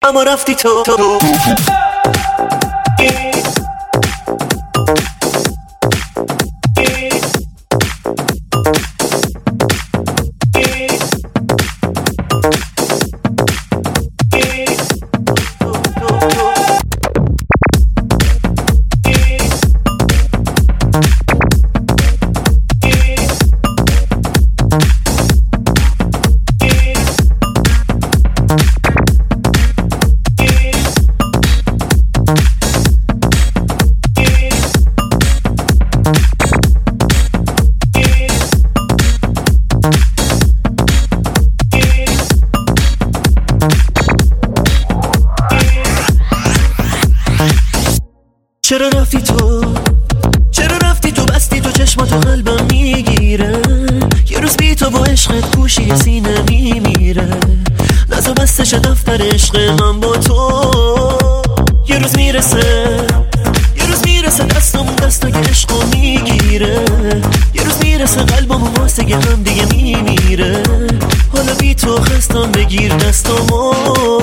اما رفتی تو چرا رفتی تو بستی تو چشماتو قلبم میگیره یه روز بی تو با عشقت گوشی سینه میمیره نزو بستش دفتر عشق من با تو یه روز میرسه دستمون دستا که عشقو میگیره یه روز میرسه قلبمون واسه هم دیگه میمیره حالا بی تو خستم بگیر دستمو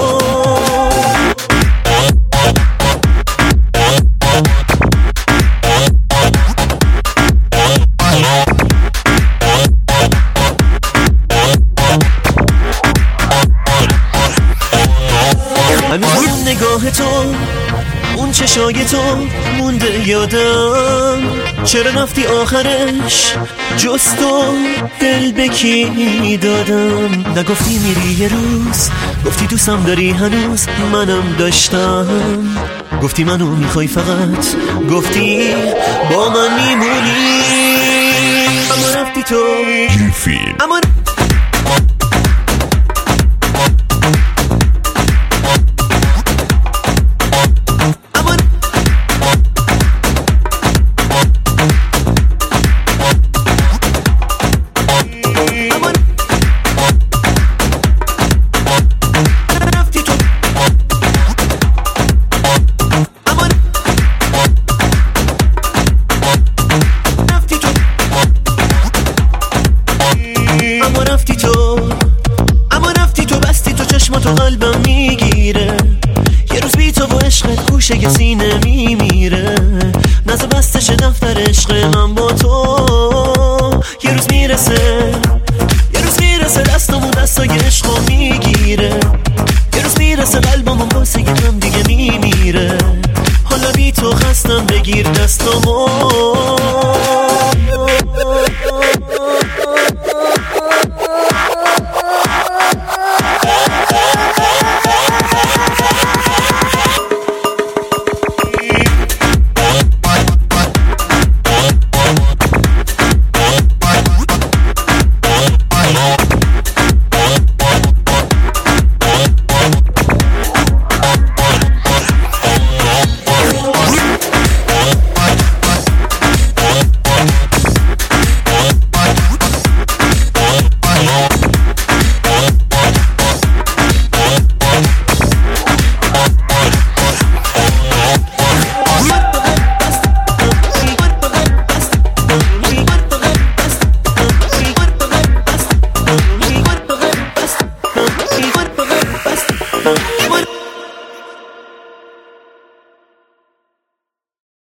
اون نگاه تو اون چشای تو مونده یادم چرا رفتی آخرش جز تو دل به کی دادم نگفتی میری یه روز گفتی دوستم داری هنوز منم داشتم گفتی منو میخوای فقط گفتی با من میمونی اما رفتی تو اما رفتی تو بستی تو چشماتو قلبم میگیره یه روز بی تو با عشقت گوشه سینه میمیره نزو بستش دفتر عشق من با تو یه روز میرسه دستمون دستای عشقو میگیره یه روز میرسه قلبمون واسه هم دیگه میمیره حالا بی تو خستم بگیر دستمو